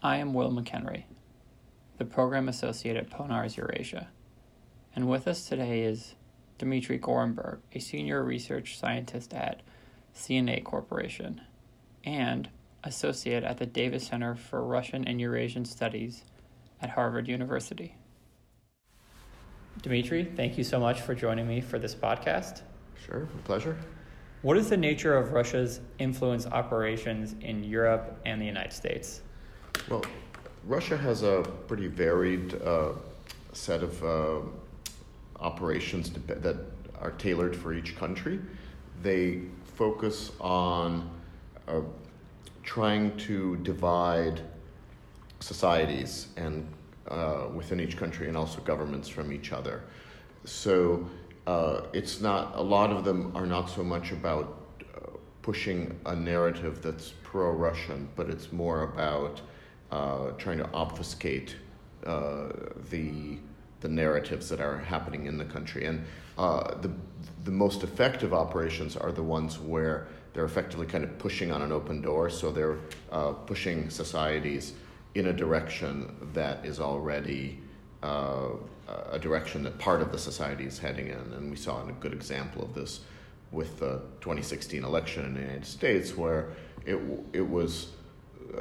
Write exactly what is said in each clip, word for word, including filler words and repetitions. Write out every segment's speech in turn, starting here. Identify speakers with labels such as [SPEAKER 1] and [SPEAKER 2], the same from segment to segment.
[SPEAKER 1] I am Will McHenry, the Program Associate at Ponars Eurasia, and with us today is Dmitry Gorenberg, a Senior Research Scientist at C N A Corporation, and Associate at the Davis Center for Russian and Eurasian Studies at Harvard University. Dmitry, thank you so much for joining me for this podcast.
[SPEAKER 2] Sure, a pleasure.
[SPEAKER 1] What is the nature of Russia's influence operations in Europe and the United States?
[SPEAKER 2] Well, Russia has a pretty varied uh, set of uh, operations that are tailored for each country. They focus on uh, trying to divide societies and uh, within each country and also governments from each other. So uh, it's not, a lot of them are not so much about uh, pushing a narrative that's pro-Russian, but it's more about uh, trying to obfuscate uh, the the narratives that are happening in the country. And uh, the the most effective operations are the ones where they're effectively kind of pushing on an open door. So they're uh, pushing societies in a direction that is already uh, a direction that part of the society is heading in. And we saw a good example of this with the twenty sixteen election in the United States, where it it was uh,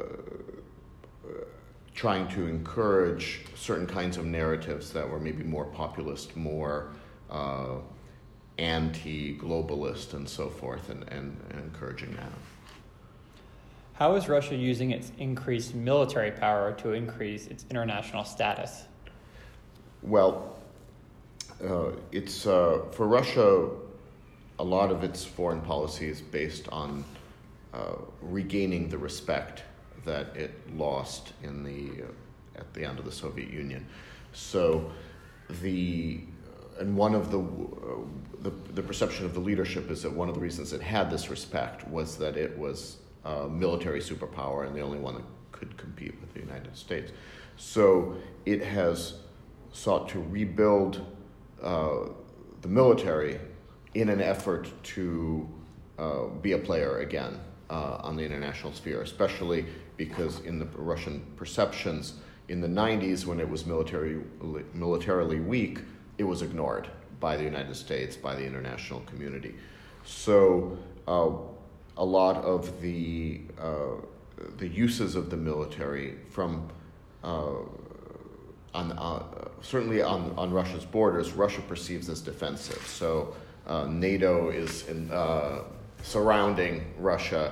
[SPEAKER 2] trying to encourage certain kinds of narratives that were maybe more populist, more uh, anti-globalist and so forth, and, and, and encouraging that.
[SPEAKER 1] How is Russia using its increased military power to increase its international status?
[SPEAKER 2] Well, uh, it's uh, for Russia, a lot of its foreign policy is based on uh, regaining the respect that it lost in the uh, at the end of the Soviet Union. So the and one of the, uh, the the perception of the leadership is that one of the reasons it had this respect was that it was a military superpower and the only one that could compete with the United States. So it has sought to rebuild uh, the military in an effort to uh, be a player again uh, on the international sphere, especially because in the Russian perceptions in the nineties, when it was military, militarily weak, it was ignored by the United States, by the international community. So uh, a lot of the uh, the uses of the military from uh, on uh, certainly on, on Russia's borders, Russia perceives as defensive. So uh, NATO is in, uh, surrounding Russia,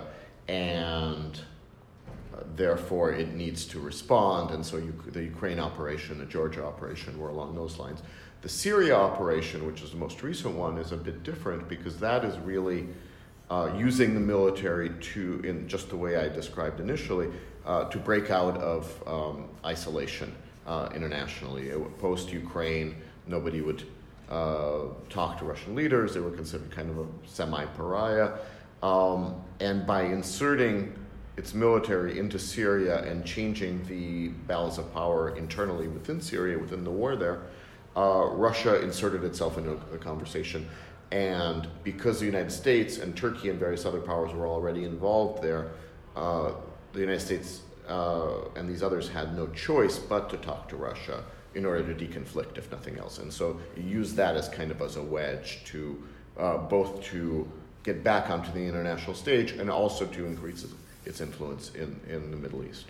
[SPEAKER 2] and therefore, it needs to respond, and so you, the Ukraine operation, the Georgia operation were along those lines. The Syria operation, which is the most recent one, is a bit different because that is really uh, using the military to, in just the way I described initially, uh, to break out of um, isolation uh, internationally. Post-Ukraine, nobody would uh, talk to Russian leaders. They were considered kind of a semi-pariah. Um, and by inserting its military into Syria and changing the balance of power internally within Syria, within the war there, uh, Russia inserted itself into the conversation. And because the United States and Turkey and various other powers were already involved there, uh, the United States uh, and these others had no choice but to talk to Russia in order to deconflict, if nothing else. And so you use that as kind of as a wedge to uh, both to get back onto the international stage and also to increase it. its influence in, in the Middle East.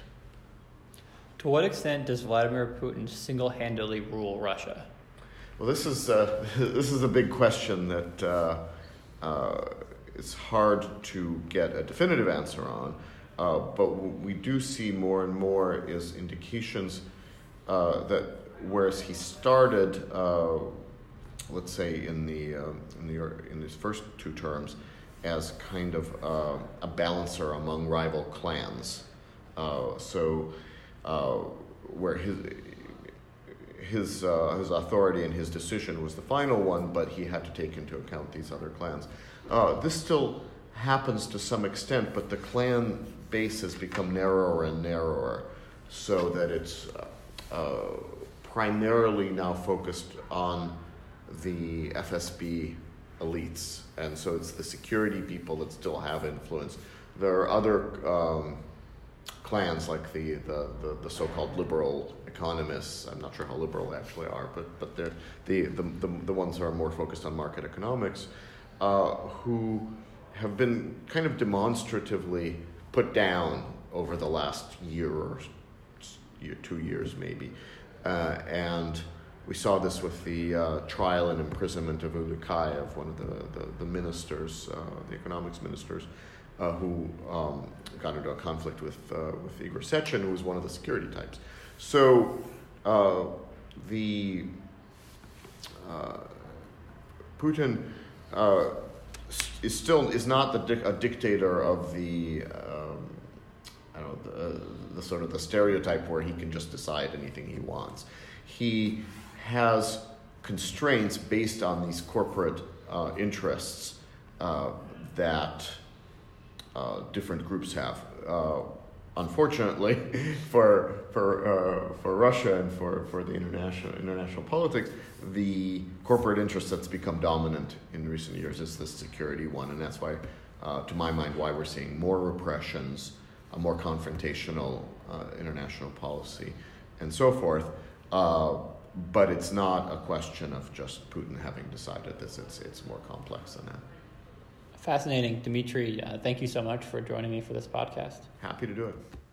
[SPEAKER 1] To what extent does Vladimir Putin single-handedly rule Russia?
[SPEAKER 2] Well, this is uh, this is a big question that uh, uh, it's hard to get a definitive answer on. Uh, but what we do see more and more is indications uh, that whereas he started, uh, let's say in the uh, in the in his first two terms, as kind of uh, a balancer among rival clans. Uh, so uh, where his his uh, his authority and his decision was the final one, but he had to take into account these other clans. Uh, this still happens to some extent, but the clan base has become narrower and narrower, so that it's uh, uh, primarily now focused on the F S B elites, and so it's the security people that still have influence. There are other um, clans like the, the, the, the so-called liberal economists. I'm not sure how liberal they actually are, but but they're the the, the, the ones who are more focused on market economics, uh, who have been kind of demonstratively put down over the last year or year, two years maybe. Uh, and we saw this with the uh, trial and imprisonment of Ulukhayev, one of the, the, the ministers, uh, the economics ministers, uh, who um, got into a conflict with, uh, with Igor Sechin, who was one of the security types. So uh, the uh, Putin uh, is still is not the dic- a dictator of the um, I don't know the, the sort of the stereotype where he can just decide anything he wants. He has constraints based on these corporate uh, interests uh, that uh, different groups have. Uh, unfortunately, for for uh, for Russia and for, for the international international politics, the corporate interest that's become dominant in recent years is the security one, and that's why, uh, to my mind, why we're seeing more repressions, a more confrontational uh, international policy, and so forth. Uh, but it's not a question of just Putin having decided this. It's it's more complex than that.
[SPEAKER 1] Fascinating. Dmitry, uh, thank you so much for joining me for this podcast.
[SPEAKER 2] Happy to do it.